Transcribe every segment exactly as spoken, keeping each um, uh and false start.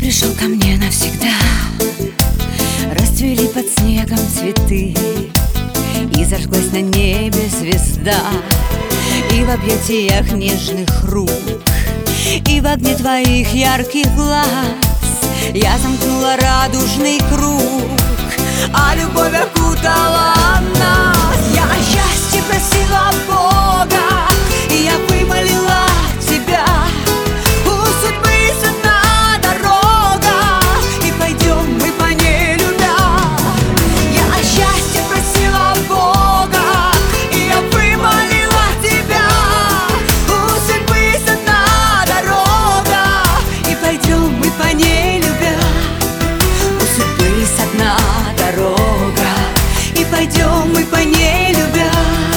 пришел ко мне навсегда. Расцвели под снегом цветы, и зажглась на небе звезда. И в объятиях нежных рук, и в огне твоих ярких глаз я замкнула радужный круг, а любовь окутала нас. Я о счастье просила Бога, и я вымолила тебя. У судьбы одна дорога, и пойдем мы по ней любя. Я о счастье просила Бога, и я вымолила тебя. У судьбы одна дорога, и пойдем мы по ней любя. У судьбы одна дорога, и пойдем мы по ней любя.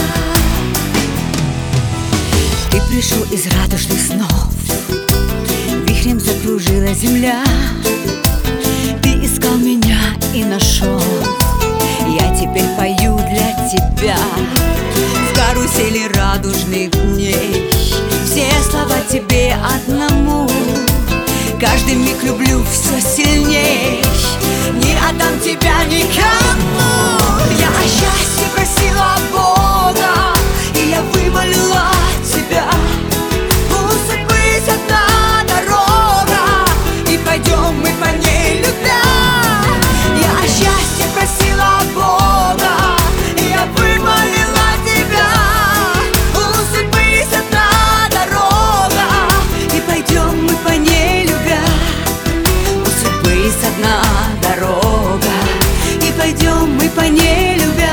Ты пришел из радужных снов, вихрем закружила земля. Ты искал меня и нашел, я теперь пою для тебя. В карусели радужных дней все слова тебе одному. Каждый миг люблю все сильней, не отдам тебя никому. Я о счастье просила Бога, и я вымолила тебя. У судьбы одна дорога, и пойдем мы по ней любя. Я о счастье просила Бога, и я вымолила тебя. У судьбы одна дорога, и пойдем мы по ней любя. У судьбы одна дорога, и пойдем мы по ней любя.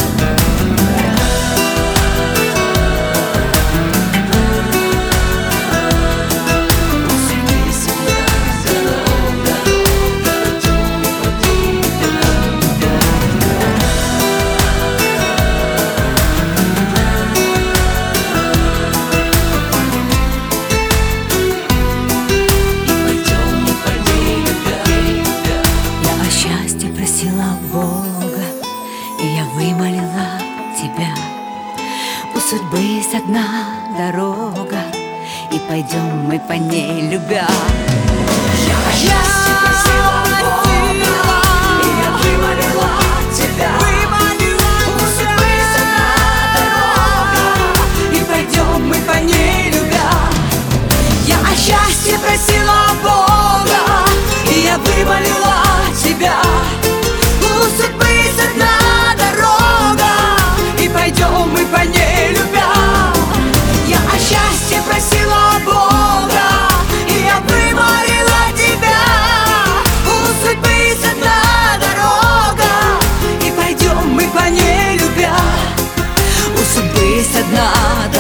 Бога, и я вымолила тебя. У судьбы есть одна дорога, и пойдем мы по ней любя. Я о счастье просила Бога, и я вымолила тебя. У судьбы есть одна дорога, и пойдем мы по ней любя. Я о счастье просила Бога, и я вымолила тебя. У судьбы одна дорога, и пойдем мы по ней любя. Я о счастье просила Бога, и я вымолила тебя. У судьбы одна дорога, и пойдем мы по ней любя. У судьбы одна дорога.